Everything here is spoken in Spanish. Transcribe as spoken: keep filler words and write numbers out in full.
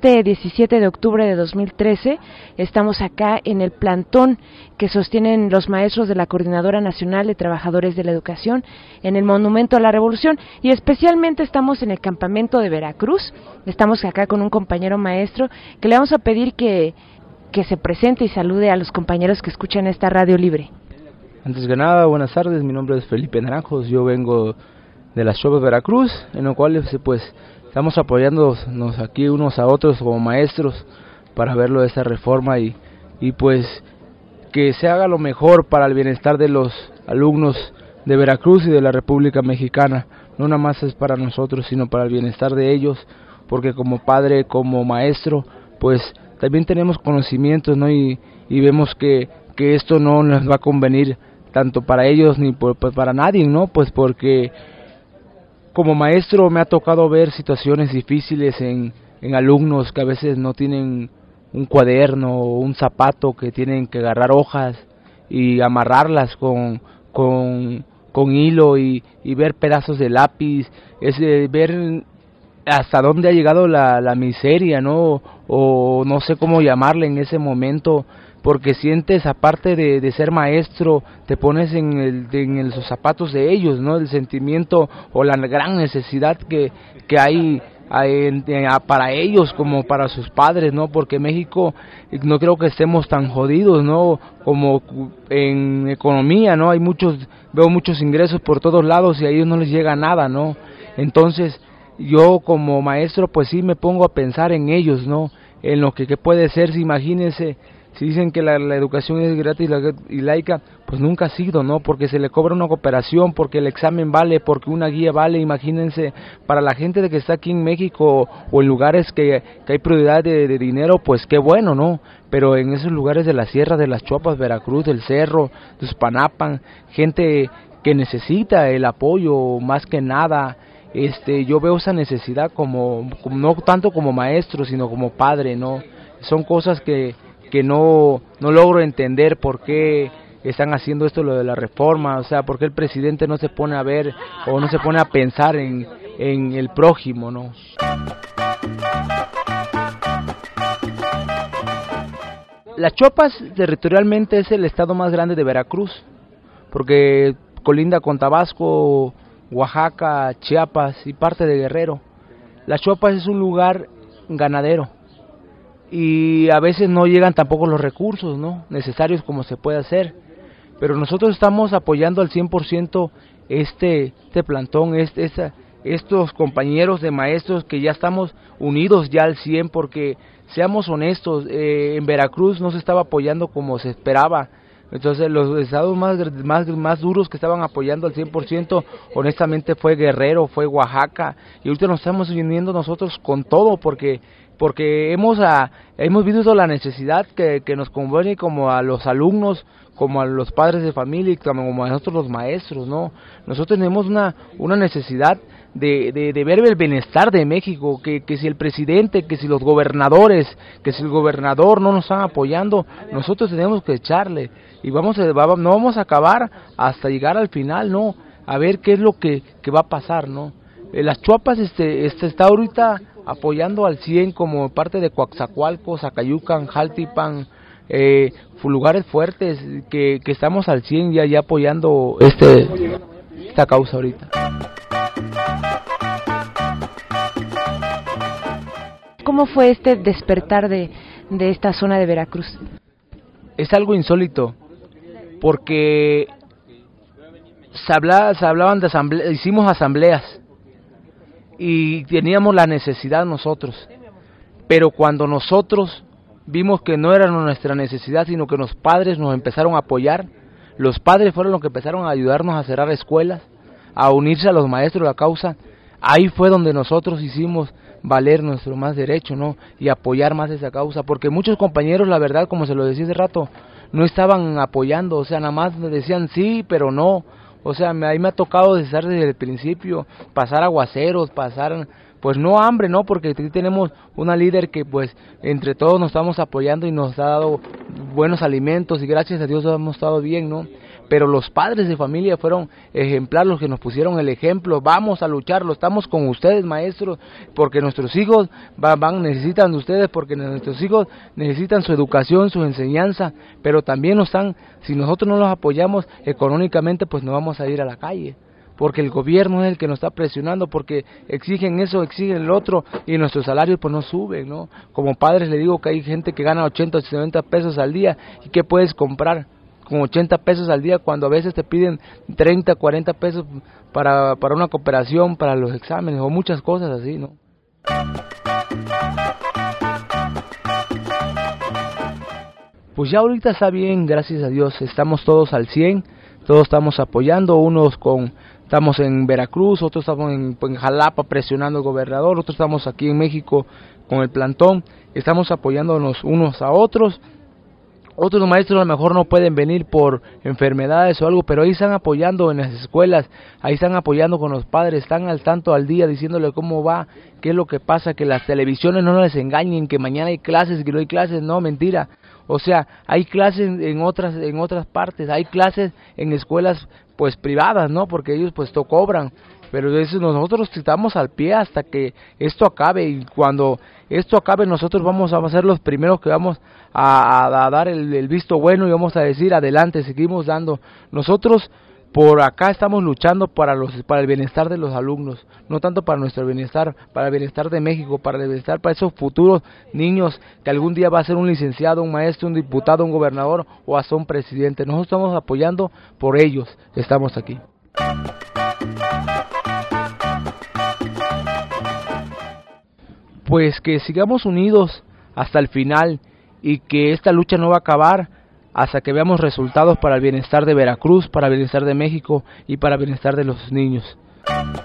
este diecisiete de octubre de dos mil trece estamos acá en el plantón que sostienen los maestros de la Coordinadora Nacional de Trabajadores de la Educación en el Monumento a la Revolución, y especialmente estamos en el campamento de Veracruz. Estamos acá con un compañero maestro que le vamos a pedir que, que se presente y salude a los compañeros que escuchan esta radio libre. Antes que nada, buenas tardes, mi nombre es Felipe Naranjos, yo vengo de las Chopas Veracruz, en lo cual pues estamos apoyándonos aquí unos a otros como maestros para verlo de esta reforma y, y pues que se haga lo mejor para el bienestar de los alumnos de Veracruz y de la República Mexicana. No nada más es para nosotros, sino para el bienestar de ellos, porque como padre, como maestro, pues también tenemos conocimientos, ¿no? Y, y vemos que, que esto no les va a convenir tanto para ellos ni por, pues para nadie, ¿no? Pues porque como maestro me ha tocado ver situaciones difíciles en, en alumnos que a veces no tienen un cuaderno o un zapato, que tienen que agarrar hojas y amarrarlas con, con, con hilo y, y ver pedazos de lápiz, es de ver hasta dónde ha llegado la, la miseria, ¿no? O no sé cómo llamarle en ese momento, porque sientes, aparte de, de ser maestro, te pones en, el, en el, los zapatos de ellos, ¿no? El sentimiento o la gran necesidad que, que hay en, en, para ellos como para sus padres, ¿no? Porque México no creo que estemos tan jodidos, ¿no? Como en economía, ¿no? Hay muchos, veo muchos ingresos por todos lados y a ellos no les llega nada, ¿no? Entonces yo como maestro pues sí me pongo a pensar en ellos, ¿no? En lo que, que puede ser, si imagínense. Si dicen que la, la educación es gratis y laica, pues nunca ha sido, ¿no? Porque se le cobra una cooperación, porque el examen vale, porque una guía vale. Imagínense, para la gente de que está aquí en México o en lugares que, que hay prioridad de, de dinero, pues qué bueno, ¿no? Pero en esos lugares de la sierra, de las Chopas, Veracruz, del Cerro, de Uspanapan, gente que necesita el apoyo más que nada. Este, yo veo esa necesidad como, como no tanto como maestro, sino como padre, ¿no? Son cosas que que no, no logro entender por qué están haciendo esto lo de la reforma, o sea, por qué el presidente no se pone a ver o no se pone a pensar en, en el prójimo, ¿no? Las Chopas territorialmente es el estado más grande de Veracruz, porque colinda con Tabasco, Oaxaca, Chiapas y parte de Guerrero. Las Chopas es un lugar ganadero, y a veces no llegan tampoco los recursos, ¿no? necesarios como se puede hacer, pero nosotros estamos apoyando al cien por ciento este, este plantón, este, esta, estos compañeros de maestros que ya estamos unidos ya al cien, porque seamos honestos, eh, en Veracruz no se estaba apoyando como se esperaba. Entonces los estados más, más, más duros que estaban apoyando al cien por ciento, honestamente fue Guerrero, fue Oaxaca, y ahorita nos estamos uniendo nosotros con todo, porque porque hemos a, hemos visto la necesidad que, que nos conviene como a los alumnos, como a los padres de familia y como a nosotros los maestros, ¿no? Nosotros tenemos una, una necesidad de, de, de ver el bienestar de México, que, que si el presidente, que si los gobernadores, que si el gobernador no nos están apoyando, nosotros tenemos que echarle, y vamos a, va, no vamos a acabar hasta llegar al final, ¿no? A ver qué es lo que, que va a pasar, ¿no? Eh, las Chopas este, este está ahorita apoyando al cien como parte de Coaxacualco, Zacayucan, Jaltipan, eh, lugares fuertes que, que estamos al cien ya, ya apoyando este esta causa ahorita. ¿Cómo fue este despertar de, de esta zona de Veracruz? Es algo insólito, porque se, habla, se hablaban de asambleas, hicimos asambleas, y teníamos la necesidad nosotros, pero cuando nosotros vimos que no era nuestra necesidad, sino que los padres nos empezaron a apoyar, los padres fueron los que empezaron a ayudarnos a cerrar escuelas, a unirse a los maestros de la causa, ahí fue donde nosotros hicimos valer nuestro más derecho, ¿no? Y apoyar más esa causa, porque muchos compañeros, la verdad, como se lo decía hace rato, no estaban apoyando, o sea, nada más decían sí, pero no. O sea, me, ahí me ha tocado estar desde el principio, pasar aguaceros, pasar, pues no hambre, ¿no? Porque aquí tenemos una líder que pues entre todos nos estamos apoyando y nos ha dado buenos alimentos y gracias a Dios hemos estado bien, ¿no? pero los padres de familia fueron ejemplares, los que nos pusieron el ejemplo. Vamos a lucharlo, estamos con ustedes, maestros, porque nuestros hijos van, van necesitan de ustedes, porque nuestros hijos necesitan su educación, su enseñanza, pero también nos están, si nosotros no los apoyamos económicamente, pues nos vamos a ir a la calle, porque el gobierno es el que nos está presionando, porque exigen eso, exigen el otro, y nuestros salarios pues no suben, ¿no? Como padres le digo que hay gente que gana ochenta, setenta pesos al día, ¿y qué puedes comprar con ochenta pesos al día cuando a veces te piden treinta, cuarenta pesos para, para una cooperación, para los exámenes, o muchas cosas así, ¿no? Pues ya ahorita está bien, gracias a Dios, estamos todos al cien, todos estamos apoyando, unos con... Estamos en Veracruz, otros estamos en, en Jalapa presionando al gobernador, otros estamos aquí en México con el plantón, estamos apoyándonos unos a otros. Otros maestros a lo mejor no pueden venir por enfermedades o algo, pero ahí están apoyando en las escuelas, ahí están apoyando con los padres, están al tanto al día diciéndole cómo va, qué es lo que pasa, que las televisiones no les engañen, que mañana hay clases y que no hay clases, no, mentira. O sea, hay clases en otras en otras partes, hay clases en escuelas pues privadas, ¿no? Porque ellos pues to cobran, pero eso nosotros estamos al pie hasta que esto acabe, y cuando esto acabe nosotros vamos a ser los primeros que vamos a, a, a dar el, el visto bueno, y vamos a decir adelante, seguimos dando. Nosotros por acá estamos luchando para los para el bienestar de los alumnos, no tanto para nuestro bienestar, para el bienestar de México, para el bienestar para esos futuros niños que algún día va a ser un licenciado, un maestro, un diputado, un gobernador o hasta un presidente. Nosotros estamos apoyando por ellos, estamos aquí. Pues que sigamos unidos hasta el final, y que esta lucha no va a acabar hasta que veamos resultados para el bienestar de Veracruz, para el bienestar de México y para el bienestar de los niños.